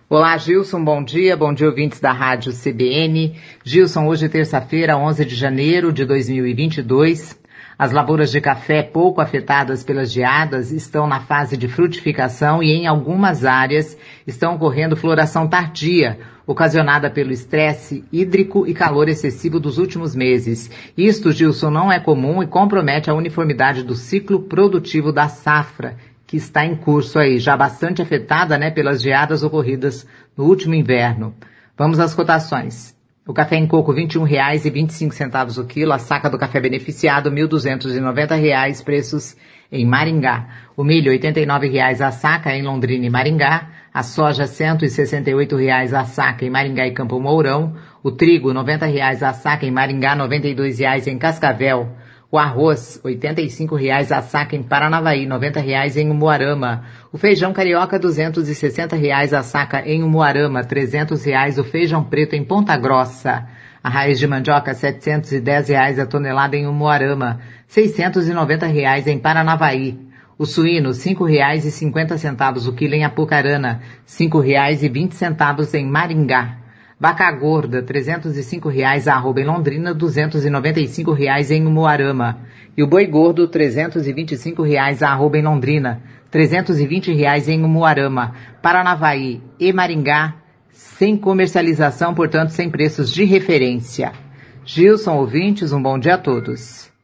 Olá, Gilson, bom dia ouvintes da Rádio CBN. Gilson, hoje terça-feira, 11 de janeiro de 2022. As lavouras de café pouco afetadas pelas geadas estão na fase de frutificação e em algumas áreas estão ocorrendo floração tardia, ocasionada pelo estresse hídrico e calor excessivo dos últimos meses. Isto, Gilson, não é comum e compromete a uniformidade do ciclo produtivo da safra, que está em curso aí, já bastante afetada, pelas geadas ocorridas no último inverno. Vamos às cotações. O café em coco, R$ 21,25 o quilo. A saca do café beneficiado, R$ 1.290, preços em Maringá. O milho, R$ 89,00 a saca em Londrina e Maringá. A soja, R$ 168,00 a saca em Maringá e Campo Mourão. O trigo, R$ 90,00 a saca em Maringá, R$ 92,00 em Cascavel. O arroz, R$ 85,00 a saca em Paranavaí, R$ 90,00 em Umuarama. O feijão carioca, R$ 260,00 a saca em Umuarama, R$ 300,00 o feijão preto em Ponta Grossa. A raiz de mandioca, R$ 710,00 a tonelada em Umuarama, R$ 690,00 em Paranavaí. O suíno, R$ 5,50 o quilo em Apucarana, R$ 5,20 em Maringá. Vaca gorda, R$ 305,00 a arroba em Londrina, R$ 295,00 em Umuarama. E o boi gordo, R$ 325,00 a arroba em Londrina, R$ 320,00 em Umuarama. Paranavaí e Maringá, sem comercialização, portanto, sem preços de referência. Gilson, ouvintes, um bom dia a todos.